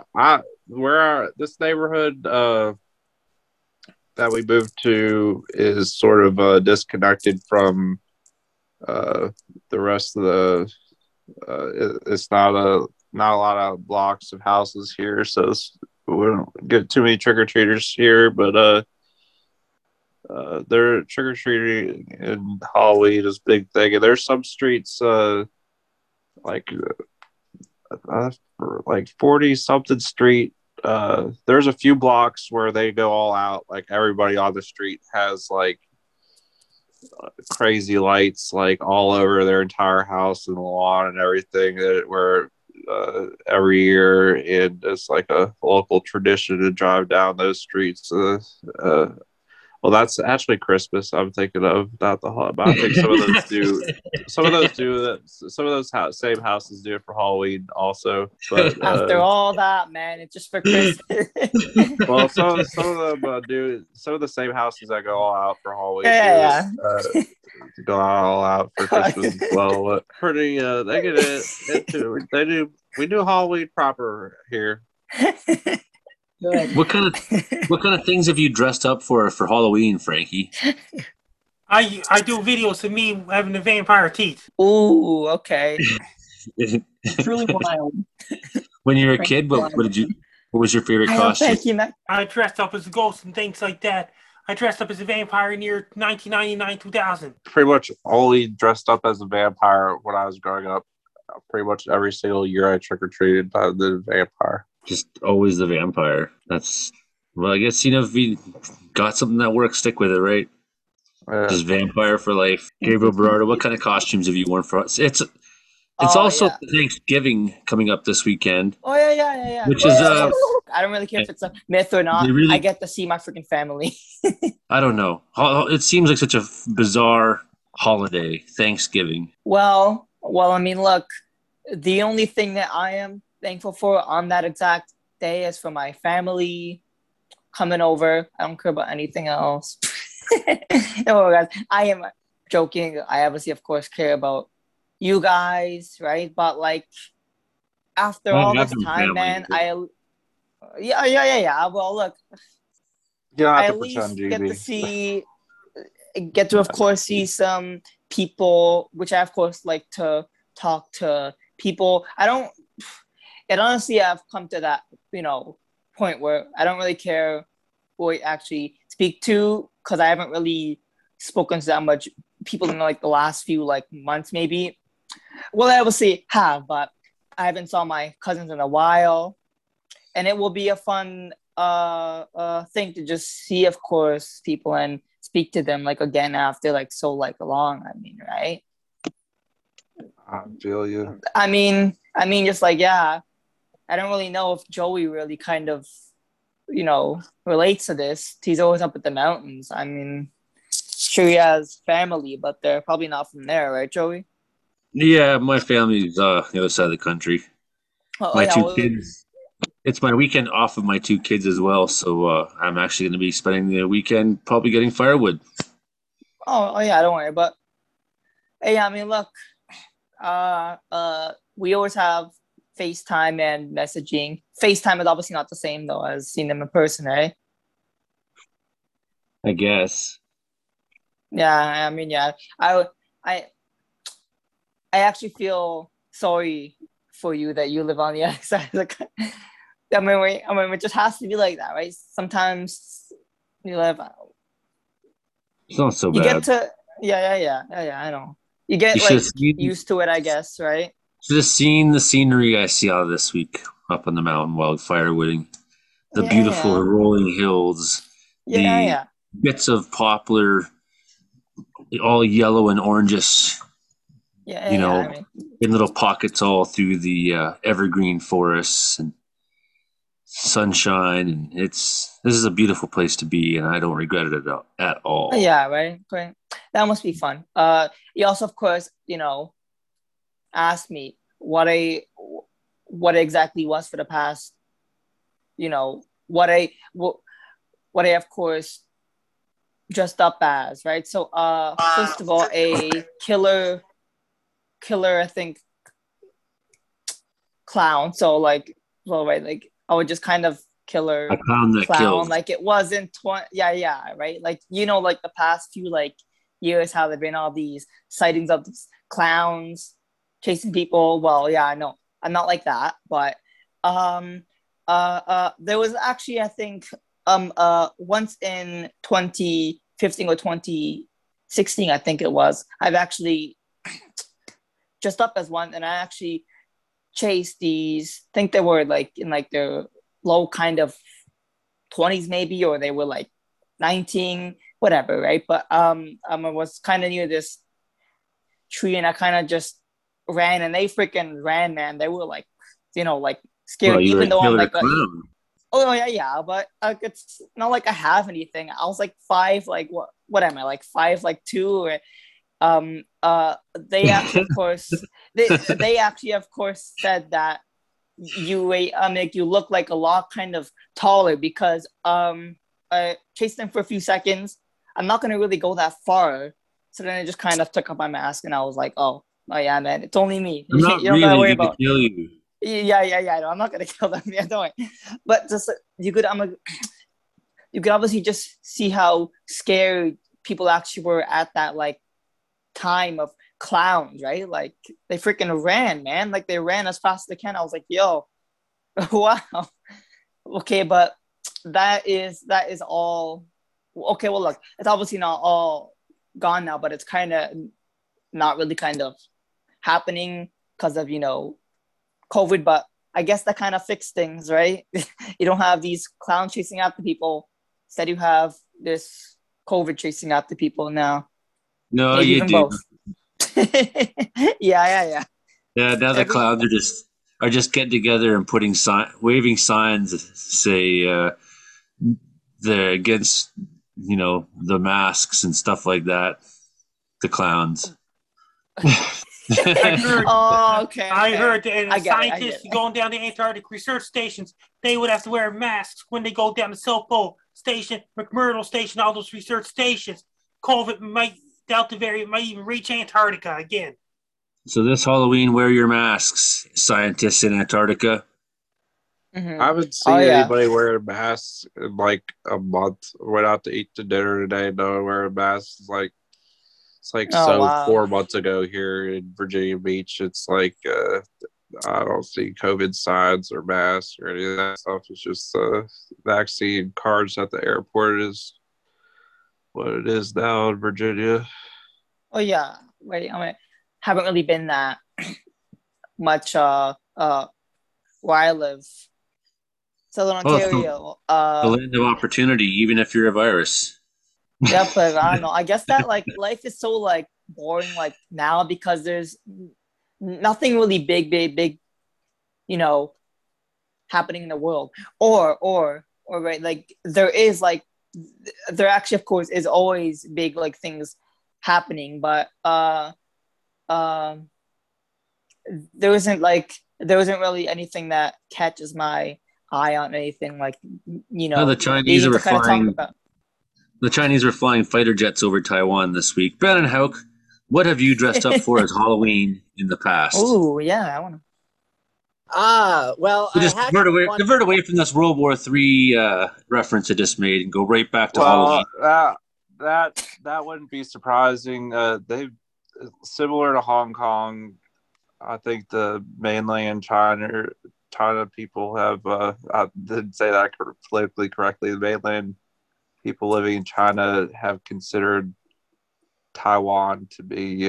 This neighborhood that we moved to is sort of disconnected from the rest of the. It's not a lot of blocks of houses here, so we don't get too many trick or treaters here. But they're trick or treating and Halloween is a big thing, and there's some streets like 40 something street. There's a few blocks where they go all out. Like everybody on the street has like crazy lights like all over their entire house and the lawn and everything. Where every year, and it's like a local tradition to drive down those streets. Well, that's actually Christmas. I'm thinking of not the Halloween. But I think some of those do. Some of those do that. Some of those same houses do it for Halloween also. But after all that, man, it's just for Christmas. Well, some of them do. Some of the same houses that go all out for Halloween. Yeah. Go all out for Christmas as well. But pretty. They get it. They do. We do Halloween proper here. Good. What kind of things have you dressed up for Halloween, Frankie? I do videos of me having the vampire teeth. Ooh, okay. Truly wild. When you were a kid, what was your favorite costume? I dressed up as a ghost and things like that. I dressed up as a vampire in the year 1999, 2000. Pretty much only dressed up as a vampire when I was growing up. Pretty much every single year I trick-or-treated by the vampire. Just always the vampire. I guess, if you got something that works, stick with it, right? Just vampire for life. Gabriel Berardo, what kind of costumes have you worn for us? It's also Thanksgiving coming up this weekend. Oh, yeah. Which is I don't really care if it's a myth or not. I get to see my freaking family. I don't know. It seems like such a bizarre holiday, Thanksgiving. Well, I mean, look, the only thing that I am thankful for on that exact day is for my family coming over. I don't care about anything else. No, guys, I am joking. I obviously, of course, care about you guys, right? But like, after all this time, man, yeah. Well, look, I at least get to, of course, see some people, which I, of course, like to talk to people. And honestly, I've come to that, point where I don't really care who I actually speak to, because I haven't really spoken to that much people in like the last few months, maybe. Well, I obviously have, but I haven't saw my cousins in a while, and it will be a fun thing to just see, of course, people and speak to them again after so long. I mean, right? I feel you. I mean, just I don't really know if Joey really kind of, relates to this. He's always up at the mountains. I mean, sure he has family, but they're probably not from there, right, Joey? Yeah, my family's the other side of the country. My yeah, two well, kids. It's my weekend off of my two kids as well, so I'm actually going to be spending the weekend probably getting firewood. Yeah, don't worry. But hey, I mean, look, we always have FaceTime and messaging. FaceTime is obviously not the same though as seeing them in person, right? I guess. Yeah, I mean, yeah, I actually feel sorry for you that you live on the other side of the country. I mean, it just has to be like that, right? Sometimes you live. It's not so You bad. get to, yeah. I know. You get You like should see- used to it, I guess, right? Should have seen the scenery I saw this week up on the mountain while firewooding. The Yeah, beautiful yeah. rolling hills, Yeah, the yeah. bits of poplar, all yellow and oranges, Yeah, you yeah, know, I mean, in little pockets all through the evergreen forests and sunshine. And this is a beautiful place to be, and I don't regret it at all. yeah, right. That must be fun. You also, of course, asked me what exactly was for the past, what I of course dressed up as, right? So first of all, a killer I think clown. So like, well, right, like I would just kind of killer A clown that kills. like it wasn't yeah, right, like like the past few like years how there've been all these sightings of these clowns chasing people. Well, yeah, I know I'm not like that, but there was actually, I think, once in 2015 or 2016, I think it was, I've actually dressed up as one, and I actually chased these, I think they were like in like their low kind of 20s maybe, or they were like 19, whatever, right? But I was kind of near this tree, and I kind of just ran, and they freaking ran, man. They were like, like scared, Well, you were even a though I'm killer like clown. oh yeah, but it's not like I have anything. I was like 5, like what am I, like 5, like 2, or they actually of course they actually of course said that you make you look like a lot kind of taller, because I chased them for a few seconds. I'm not gonna really go that far, so then I just kind of took off my mask, and I was like, oh yeah, man, it's only me. I'm not You don't gotta worry really going about. to kill you. Yeah. No, I'm not gonna kill them. Yeah, don't worry. But just you could obviously just see how scared people actually were at that like time of clowns, right? Like they freaking ran, man. Like they ran as fast as they can. I was like, yo, wow. Okay, but that is all. Okay, well, look, it's obviously not all gone now, but it's kind of not really kind of happening because of COVID, but I guess that kind of fixed things, right? You don't have these clowns chasing after people. Instead, you have this COVID chasing after people now. No, Maybe you even do. both. Yeah. Yeah, now the clowns are just getting together and waving signs, say they're against the masks and stuff like that. The clowns. I heard, okay. I heard that I get it, scientists going down to Antarctic research stations, they would have to wear masks when they go down to South Pole Station, McMurdo Station, all those research stations. Delta variant might even reach Antarctica again. So this Halloween, wear your masks, scientists in Antarctica. Mm-hmm. I haven't seen anybody wearing masks in like a month. Went out to eat to dinner today. No one wearing masks. It's like wow. 4 months ago here in Virginia Beach. It's like I don't see COVID signs or masks or any of that stuff. It's just vaccine cards at the airport is what it is now in Virginia. Oh yeah, right. I mean, haven't really been that much where I live, Southern Ontario. The land of opportunity, even if you're a virus. Yeah, but I don't know. I guess that like life is so like boring like now because there's nothing really big, happening in the world. Or right, like there is like there actually, of course, is always big like things happening, but there isn't really anything that catches my eye on anything like, No, the Chinese were flying. The Chinese were flying fighter jets over Taiwan this week. Brandon Hauk, what have you dressed up for as Halloween in the past? Oh yeah, I want to. Well, we just divert away from this World War III reference I just made and go right back to Halloween. That wouldn't be surprising. They similar to Hong Kong. I think the mainland China people have. I didn't say that politically correctly. The mainland people living in China have considered Taiwan to be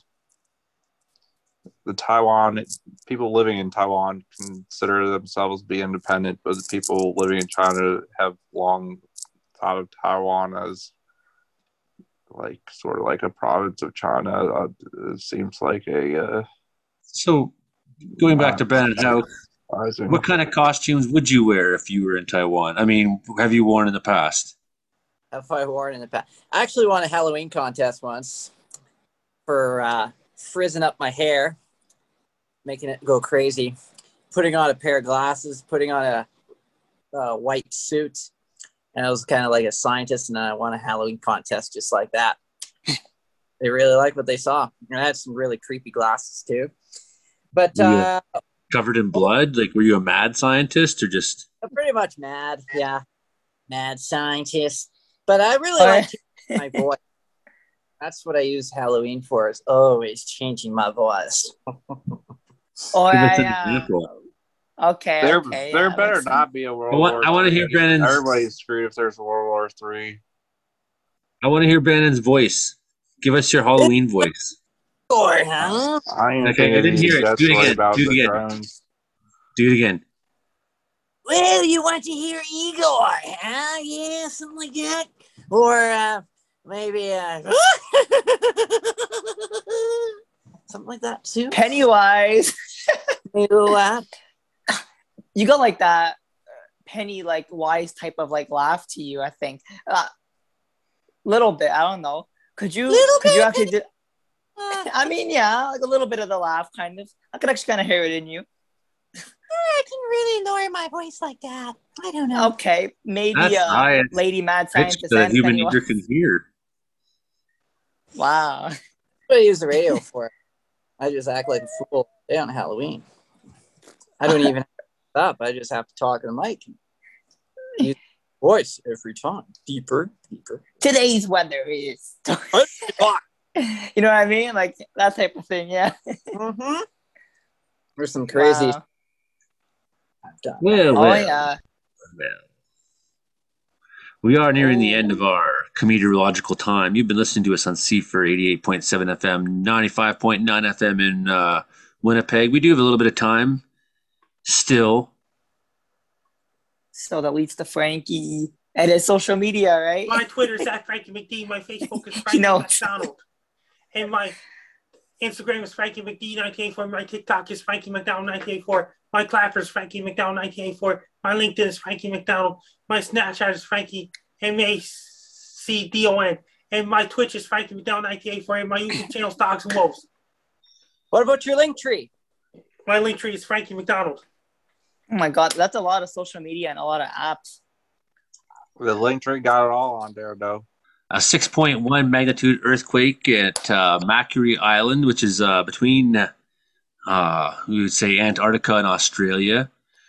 the Taiwan people living in Taiwan consider themselves to be independent, but the people living in China have long thought of Taiwan as like sort of like a province of China. It seems like a so going back to Brandon Hauk, what kind of costumes would you wear if you were in Taiwan? I mean, have you worn in the past? Have I worn in the past? I actually won a Halloween contest once for frizzing up my hair, making it go crazy, putting on a pair of glasses, putting on a white suit, and I was kind of like a scientist, and I won a Halloween contest just like that. They really liked what they saw. And I had some really creepy glasses too. But covered in blood? Like, were you a mad scientist or just pretty much mad? Yeah, mad scientist. But I really like my voice. That's what I use Halloween for. Is always changing my voice. Okay. There better not be a World War. I want to hear Brandon's. Everybody's screwed if there's a World War III. I want to hear Brandon's voice. Give us your Halloween voice. Okay, I didn't hear it. Do it again. Do it again. Well, you want to hear Igor, huh? Yeah, something like that. Or maybe something like that too. Pennywise. You got like that Penny like wise type of like laugh to you, I think. Little bit, I don't know. Could you actually do? I mean, yeah, like a little bit of the laugh, kind of. I could actually kind of hear it in you. I can really lower my voice like that. I don't know. Okay, maybe Lady Mad Scientist the and human Pennywise. ear can hear. Wow. That's what I use the radio for. I just act like a fool day on Halloween. I don't even have to stop. I just have to talk to the mic. Use voice every time. Deeper. Today's weather is. You know what I mean? Like that type of thing, yeah. Mm-hmm. There's some crazy. Wow. Well. We are nearing the end of our meteorological time. You've been listening to us on CFR 88.7 FM, 95.9 FM in Winnipeg. We do have a little bit of time still. So that leads to Frankie and his social media, right? My Twitter's at Frankie McD. My Facebook is Frankie McDonald. And my Instagram is Frankie McD 1984. My TikTok is Frankie McDonald 1984. My Clapper is Frankie McDonald 1984. My LinkedIn is Frankie McDonald. My Snapchat is Frankie MACDON. And my Twitch is Frankie McDonald 1984. And my YouTube channel is Dogs and Wolves. What about your link tree? My link tree is Frankie McDonald. Oh my God, that's a lot of social media and a lot of apps. The link tree got it all on there, though. A 6.1 magnitude earthquake at Macquarie Island, which is between, we would say, Antarctica and Australia.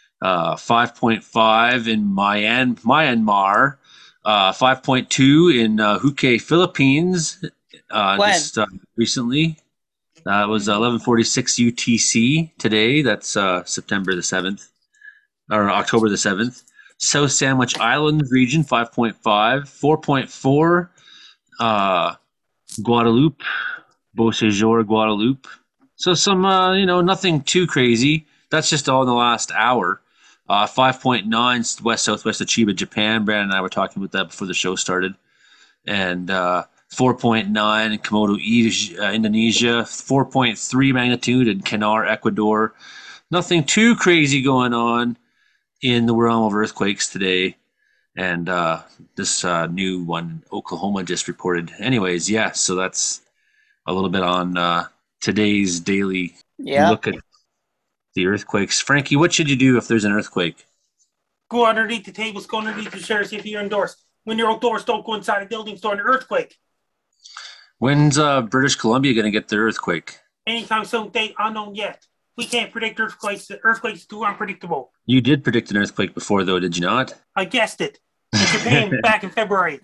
5.5 in Myanmar. 5.2 in Hukay, Philippines. Just recently. It was 11:46 UTC today. That's September the 7th, or October the 7th. South Sandwich Islands region, 5.5. 4.4, Guadeloupe, Beauséjour, Guadeloupe. So some, nothing too crazy. That's just all in the last hour. 5.9 west-southwest of Chiba, Japan. Brandon and I were talking about that before the show started. And 4.9 in Komodo, Indonesia. 4.3 magnitude in Canar, Ecuador. Nothing too crazy going on in the realm of earthquakes today. And this new one, Oklahoma just reported. Anyways, yeah, so that's a little bit on today's daily look at the earthquakes. Frankie, what should you do if there's an earthquake? Go underneath the tables, go underneath the chairs, see if you're indoors. When you're outdoors, don't go inside a building during an earthquake. When's British Columbia going to get their earthquake? Anytime soon, date unknown yet. We can't predict earthquakes. The earthquakes are too unpredictable. You did predict an earthquake before, though, did you not? I guessed it. In Japan back in February.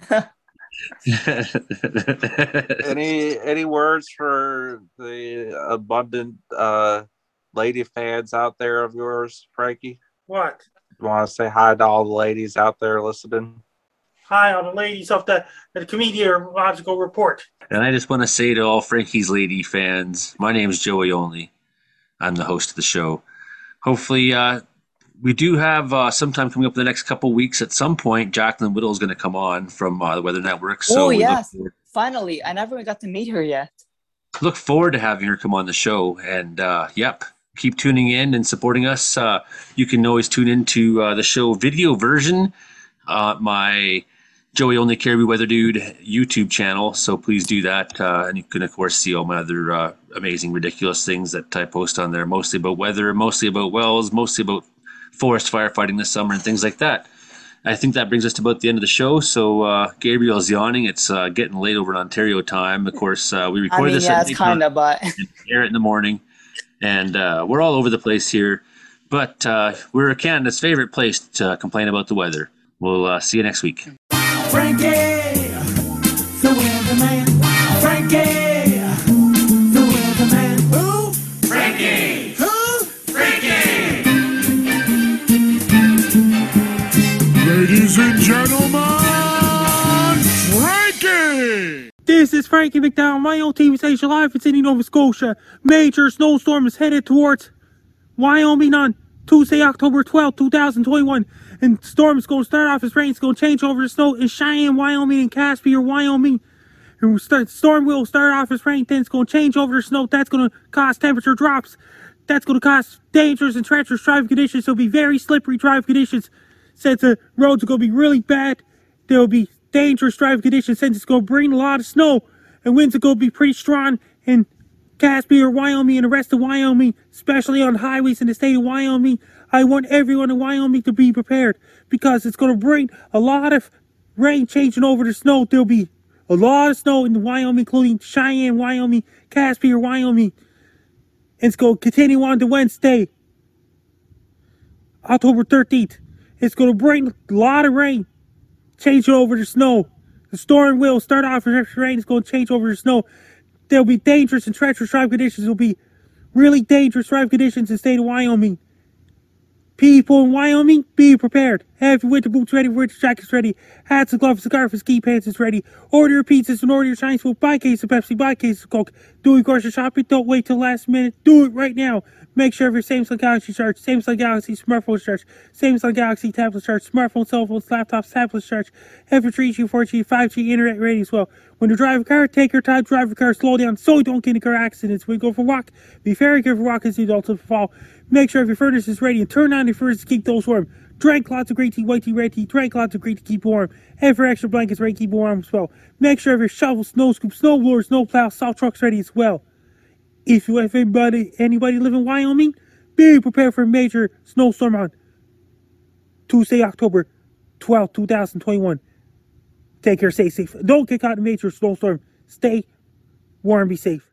Any words for the abundant lady fans out there of yours, Frankie? What? You want to say hi to all the ladies out there listening? Hi, all the ladies of the Comediological Report. And I just want to say to all Frankie's Lady fans, my name is Joey Only. I'm the host of the show. Hopefully, we do have sometime coming up in the next couple weeks. At some point, Jacqueline Whittle is going to come on from the Weather Network. So yes. Finally. I never got to meet her yet. Look forward to having her come on the show. And, keep tuning in and supporting us. You can always tune into the show video version, my Joey Only Caribou Weather Dude YouTube channel. So please do that. And you can, of course, see all my other amazing, ridiculous things that I post on there, mostly about weather, mostly about wells, mostly about forest firefighting this summer and things like that. I think that brings us to about the end of the show. So Gabriel's yawning. It's getting late over in Ontario time. Of course, we record this at it's kind of, but and air it in the morning. And we're all over the place here. But we're Canada's favorite place to complain about the weather. We'll see you next week. Frankie, the weatherman. Frankie, the weatherman. Who? Frankie. Who? Frankie. Ladies and gentlemen, Frankie! This is Frankie McDonald, my own TV station live in Sydney, Nova Scotia. Major snowstorm is headed towards Wyoming on Tuesday, October 12th, 2021. And storm is going to start off as rain. It's going to change over to snow in Cheyenne, Wyoming, and Caspian, Wyoming. And storm will start off as rain, then it's going to change over to snow. That's going to cause temperature drops. That's going to cause dangerous and treacherous driving conditions. There'll be very slippery driving conditions. Since the roads are going to be really bad, there will be dangerous driving conditions since it's going to bring a lot of snow. And winds are going to be pretty strong in Caspian, Wyoming, and the rest of Wyoming, especially on highways in the state of Wyoming. I want everyone in Wyoming to be prepared because it's going to bring a lot of rain changing over to snow. There'll be a lot of snow in Wyoming, including Cheyenne, Wyoming, Caspian, Wyoming. And it's going to continue on to Wednesday, October 13th. It's going to bring a lot of rain, change it over to snow. The storm will start off as rain. It's going to change over to snow. There'll be dangerous and treacherous driving conditions. There'll be really dangerous driving conditions in the state of Wyoming. People in Wyoming, be prepared. Have your winter boots ready, winter jackets ready, hats and gloves, scarf and ski pants is ready. Order your pizzas and order your Chinese food. Buy a case of Pepsi, buy a case of Coke. Do your grocery shopping. Don't wait till last minute. Do it right now. Make sure your Samsung Galaxy charge, Samsung Galaxy smartphone charge, Samsung Galaxy tablet charge, smartphones, cell phones, laptops, tablets charge. Have your 3G, 4G, 5G internet ready as well. When you drive a car, take your time, drive your car, slow down so you don't get into car accidents. When you go for a walk, be very careful walking as you don't slip and fall. Make sure if your furnace is ready and turn on your furnace to keep those warm. Drink lots of green tea, white tea, red tea. Drink lots of green tea to keep warm. Have your extra blankets ready to keep warm as well. Make sure if your shovel, snow scoop, snow blower, snow plow, salt trucks ready as well. If you have anybody live in Wyoming, be prepared for a major snowstorm on Tuesday, October 12th, 2021. Take care, stay safe. Don't get caught in a major snowstorm. Stay warm, be safe.